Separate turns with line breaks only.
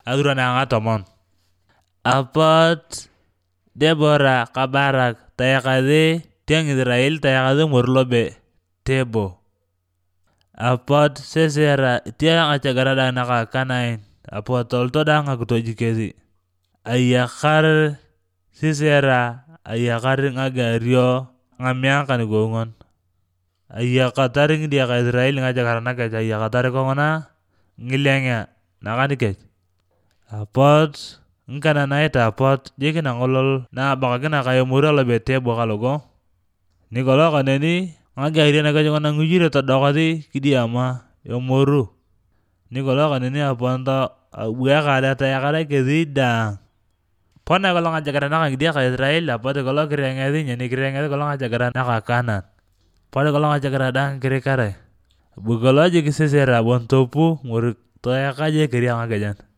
Adura na nga tomon. Apot Debora kabarak tayakade tiang Israel tayakade morlobe tebo. Apot Sesera tiang acagara da naka Kanain. Apot tolto da nga kutojikezi. Ayakar Sisera ayakar ngagario ngamiang kan gongon. Ayakataring dia ka Israel ngajagara naka ayakatare kongona ngilengya nakani kech. Apot ngkana naita apot jeki na ngolol na baka kena kayo mura lobe tebo kalogo. Nikolo kaneni ngagario naka jongona ngujire to dokati kidiama yomoru. Nikolo kaneni aponto buya kada tayakada kezi dang. Pona kalau ngajagara naka dia ka Israel apot kalau kirengeti nyani kirengeti kalau ngajagara naka Kanan. Pada kalau ngajagara dang kire kare. Bukalo aja Sisera bontopu murik toyaka aja kiri ang agajan.